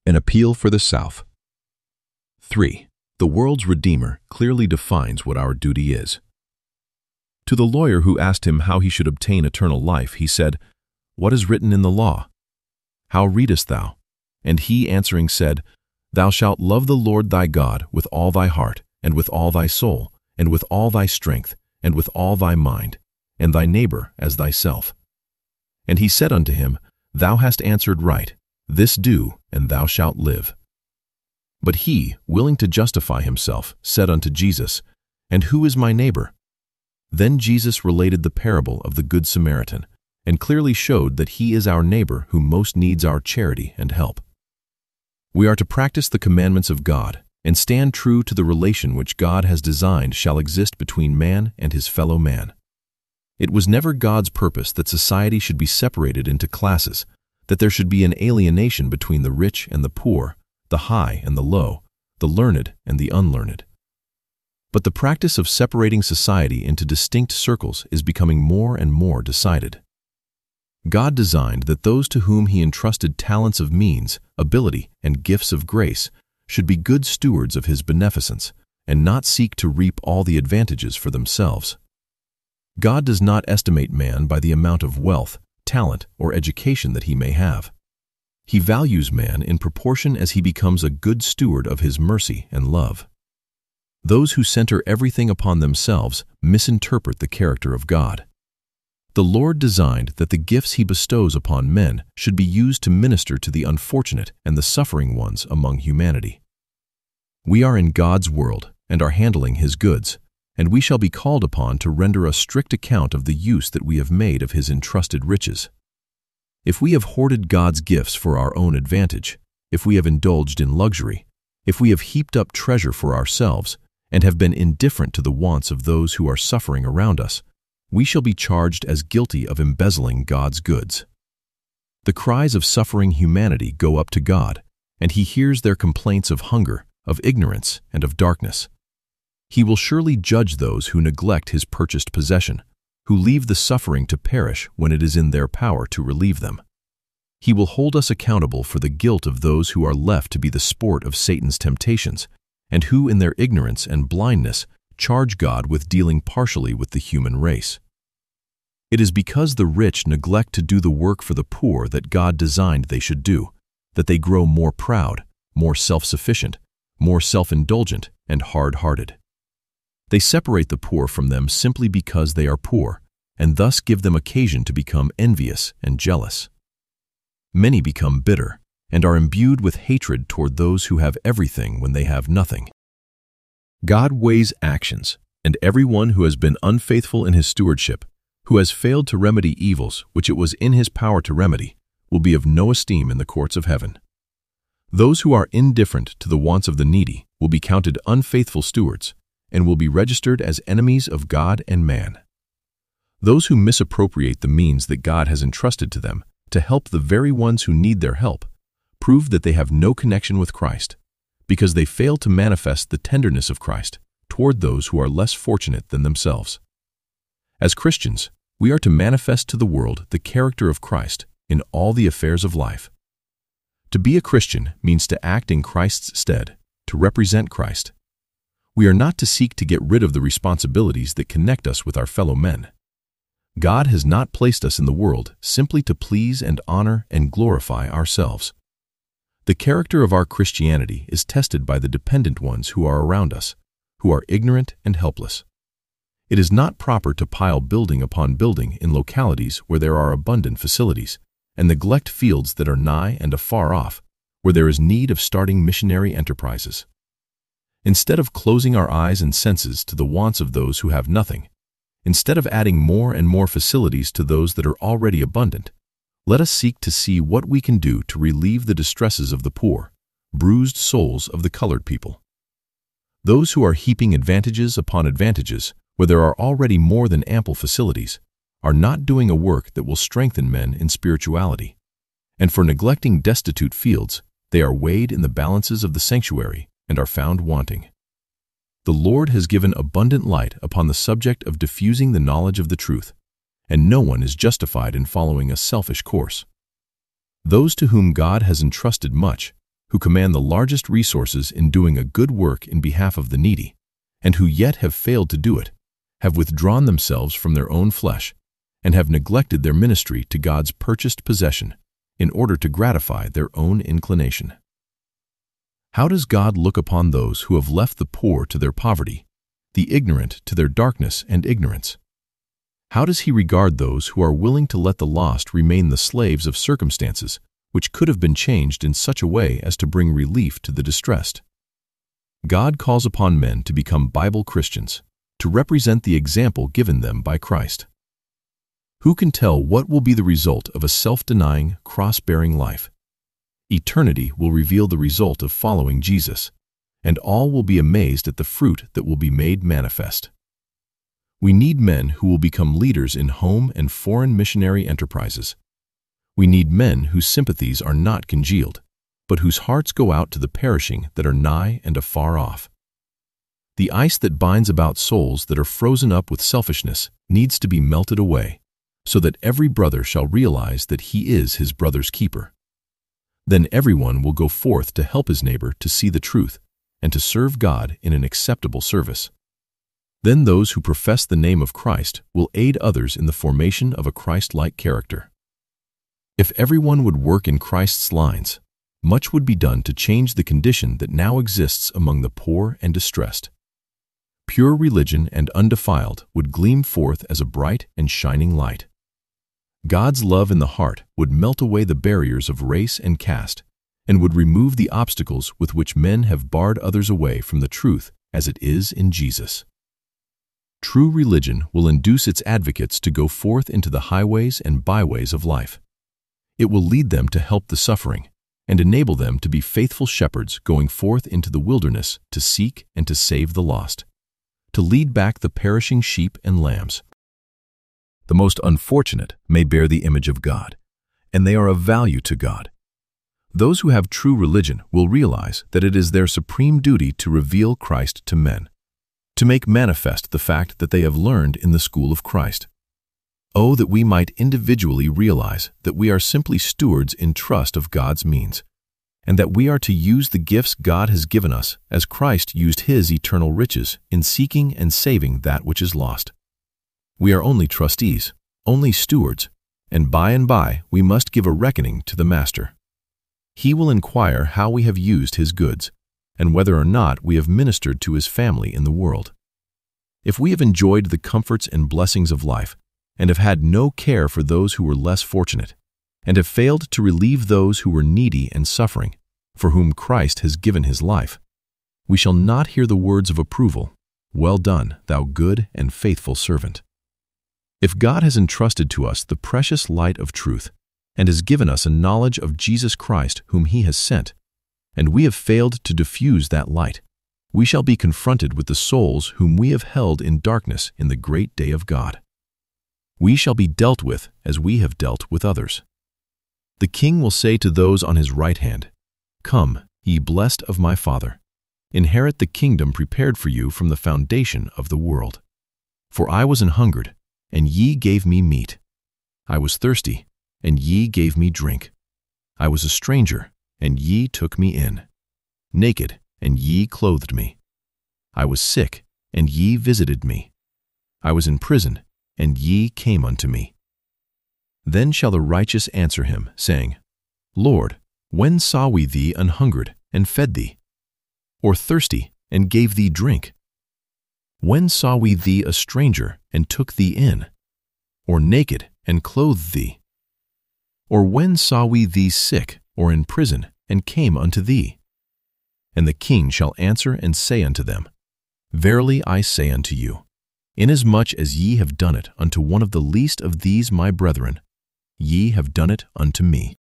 An appeal for the South. 3. The world's Redeemer clearly defines what our duty is. To the lawyer who asked him how he should obtain eternal life, he said, "What is written in the law? How readest thou?" And he answering said, "Thou shalt love the Lord thy God with all thy heart, and with all thy soul, and with all thy strength, and with all thy mind, and thy neighbor as thyself." And he said unto him, "Thou hast answered right. This do, and thou shalt live." But he, willing to justify himself, said unto Jesus, "And who is my neighbor?" Then Jesus related the parable of the Good Samaritan, and clearly showed that he is our neighbor who most needs our charity and help. We are to practice the commandments of God and stand true to the relation which God has designed shall exist between man and his fellow man. It was never God's purpose that society should be separated into classes, that there should be an alienation between the rich and the poor, the high and the low, the learned and the unlearned. But the practice of separating society into distinct circles is becoming more and more decided. God designed that those to whom he entrusted talents of means, ability, and gifts of grace should be good stewards of his beneficence and not seek to reap all the advantages for themselves. God does not estimate man by the amount of wealth, talent, or education that he may have. He values man in proportion as he becomes a good steward of his mercy and love. Those who center everything upon themselves misinterpret the character of God. The Lord designed that the gifts he bestows upon men should be used to minister to the unfortunate and the suffering ones among humanity. We are in God's world and are handling his goods, and we shall be called upon to render a strict account of the use that we have made of his entrusted riches. If we have hoarded God's gifts for our own advantage, if we have indulged in luxury, if we have heaped up treasure for ourselves, and have been indifferent to the wants of those who are suffering around us, we shall be charged as guilty of embezzling God's goods. The cries of suffering humanity go up to God, and he hears their complaints of hunger, of ignorance, and of darkness. He will surely judge those who neglect his purchased possession, who leave the suffering to perish when it is in their power to relieve them. He will hold us accountable for the guilt of those who are left to be the sport of Satan's temptations, and who in their ignorance and blindness charge God with dealing partially with the human race. It is because the rich neglect to do the work for the poor that God designed they should do, that they grow more proud, more self-sufficient, more self-indulgent, and hard-hearted. They separate the poor from them simply because they are poor, and thus give them occasion to become envious and jealous. Many become bitter, and are imbued with hatred toward those who have everything when they have nothing. God weighs actions, and everyone who has been unfaithful in his stewardship, who has failed to remedy evils which it was in his power to remedy, will be of no esteem in the courts of heaven. Those who are indifferent to the wants of the needy will be counted unfaithful stewards, and will be registered as enemies of God and man. Those who misappropriate the means that God has entrusted to them to help the very ones who need their help prove that they have no connection with Christ, because they fail to manifest the tenderness of Christ toward those who are less fortunate than themselves. As Christians, we are to manifest to the world the character of Christ in all the affairs of life. To be a Christian means to act in Christ's stead, to represent Christ. We are not to seek to get rid of the responsibilities that connect us with our fellow men. God has not placed us in the world simply to please and honor and glorify ourselves. The character of our Christianity is tested by the dependent ones who are around us, who are ignorant and helpless. It is not proper to pile building upon building in localities where there are abundant facilities, and neglect fields that are nigh and afar off, where there is need of starting missionary enterprises. Instead of closing our eyes and senses to the wants of those who have nothing, instead of adding more and more facilities to those that are already abundant, let us seek to see what we can do to relieve the distresses of the poor, bruised souls of the colored people. Those who are heaping advantages upon advantages where there are already more than ample facilities are not doing a work that will strengthen men in spirituality, and for neglecting destitute fields, they are weighed in the balances of the sanctuary and are found wanting. The Lord has given abundant light upon the subject of diffusing the knowledge of the truth, and no one is justified in following a selfish course. Those to whom God has entrusted much who command the largest resources in doing a good work in behalf of the needy, and who yet have failed to do it, have withdrawn themselves from their own flesh, and have neglected their ministry to God's purchased possession in order to gratify their own inclination. How does God look upon those who have left the poor to their poverty, the ignorant to their darkness and ignorance? How does He regard those who are willing to let the lost remain the slaves of circumstances which could have been changed in such a way as to bring relief to the distressed? God calls upon men to become Bible Christians, to represent the example given them by Christ. Who can tell what will be the result of a self-denying, cross-bearing life? Eternity will reveal the result of following Jesus, and all will be amazed at the fruit that will be made manifest. We need men who will become leaders in home and foreign missionary enterprises. We need men whose sympathies are not congealed, but whose hearts go out to the perishing that are nigh and afar off. The ice that binds about souls that are frozen up with selfishness needs to be melted away, so that every brother shall realize that he is his brother's keeper. Then everyone will go forth to help his neighbor to see the truth and to serve God in an acceptable service. Then those who profess the name of Christ will aid others in the formation of a Christ-like character. If everyone would work in Christ's lines, much would be done to change the condition that now exists among the poor and distressed. Pure religion and undefiled would gleam forth as a bright and shining light. God's love in the heart would melt away the barriers of race and caste, and would remove the obstacles with which men have barred others away from the truth as it is in Jesus. True religion will induce its advocates to go forth into the highways and byways of life. It will lead them to help the suffering, and enable them to be faithful shepherds going forth into the wilderness to seek and to save the lost, to lead back the perishing sheep and lambs. The most unfortunate may bear the image of God, and they are of value to God. Those who have true religion will realize that it is their supreme duty to reveal Christ to men, to make manifest the fact that they have learned in the school of Christ. Oh, that we might individually realize that we are simply stewards in trust of God's means, and that we are to use the gifts God has given us as Christ used His eternal riches in seeking and saving that which is lost. We are only trustees, only stewards, and by we must give a reckoning to the Master. He will inquire how we have used His goods, and whether or not we have ministered to His family in the world. If we have enjoyed the comforts and blessings of life, and have had no care for those who were less fortunate, and have failed to relieve those who were needy and suffering, for whom Christ has given His life, we shall not hear the words of approval, "Well done, thou good and faithful servant." If God has entrusted to us the precious light of truth, and has given us a knowledge of Jesus Christ whom He has sent, and we have failed to diffuse that light, we shall be confronted with the souls whom we have held in darkness in the great day of God. We shall be dealt with as we have dealt with others. The King will say to those on His right hand, "Come, ye blessed of my Father, inherit the kingdom prepared for you from the foundation of the world. For I was an hungered, and ye gave me meat. I was thirsty, and ye gave me drink. I was a stranger, and ye took me in. Naked, and ye clothed me. I was sick, and ye visited me. I was in prison, and ye came unto me." Then shall the righteous answer Him, saying, "Lord, when saw we thee an hungered, and fed thee? Or thirsty, and gave thee drink? When saw we thee a stranger, and took thee in? Or naked, and clothed thee? Or when saw we thee sick, or in prison, and came unto thee?" And the King shall answer and say unto them, "Verily I say unto you, inasmuch as ye have done it unto one of the least of these my brethren, ye have done it unto me."